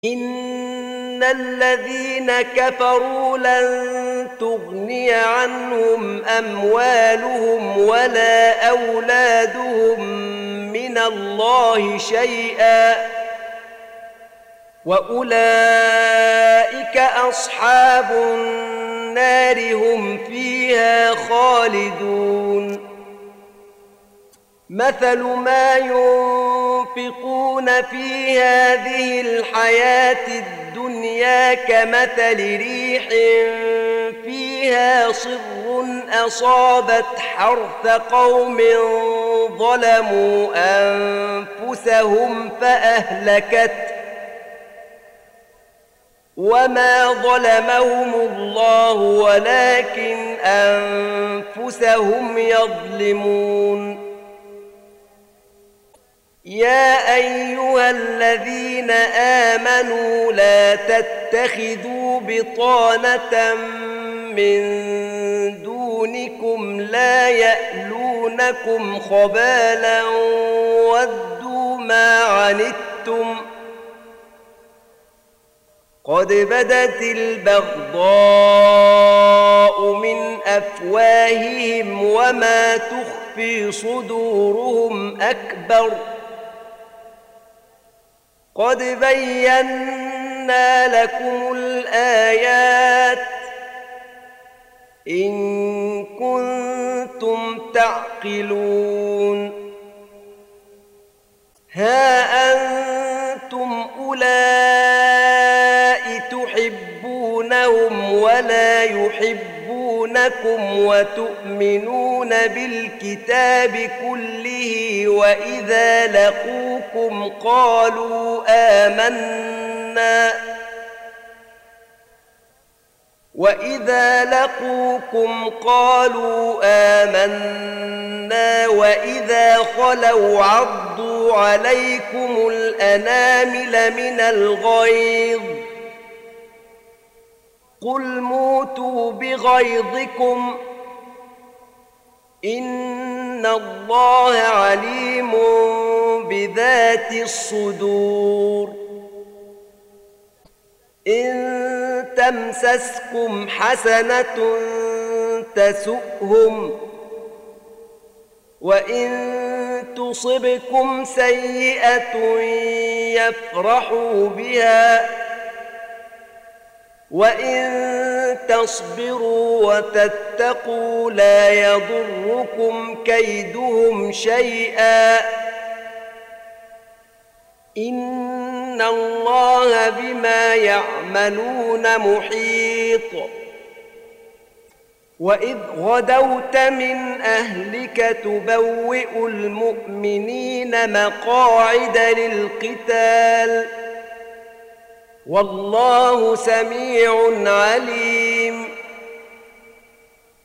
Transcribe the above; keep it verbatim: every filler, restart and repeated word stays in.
إن الذين كفروا لن تغني عنهم أموالهم ولا أولادهم من الله شيئا وأولئك أصحاب النار هم فيها خالدون مثل ما ينفقون في هذه الحياة الدنيا كمثل ريح فيها صر أصابت حرث قوم ظلموا أنفسهم فأهلكت وما ظلمهم الله ولكن أنفسهم يظلمون يا أيها الذين آمنوا لا تتخذوا بطانة من دونكم لا يألونكم خبالا ودوا ما عنتم قد بدت البغضاء من أفواههم وما تخفي صدورهم أكبر قد بينا لكم الآيات إن كنتم تعقلون ها أنتم أولئك تحبونهم ولا يحبونكم وتؤمنون بالكتاب كله وإذا لقوكم قالوا آمنا وإذا لقوكم قالوا آمنا وإذا خلوا عضوا عليكم الأنامل من الغيظ قل موتوا بغيظكم إن الله عليم بذات الصدور إن تمسسكم حسنة تسؤهم وإن تصبكم سيئة يفرحوا بها وإن تصبروا وتتقوا لا يضركم كيدهم شيئا إن الله بما يعملون محيط وإذ غدوت من أهلك تبوئ المؤمنين مقاعد للقتال والله سميع عليم